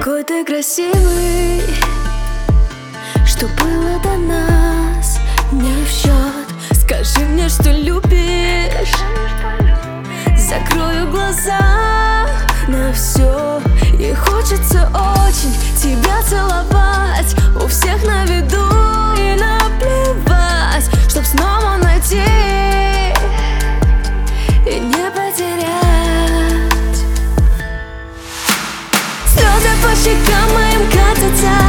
Какой ты красивый, что было до нас не в счет. Скажи мне, что любишь, закрою глаза на все. И хочется очень тебя целовать, у всех на виду, и наплевать, чтоб снова найти и не потерять. Слезы по щекам моим катятся,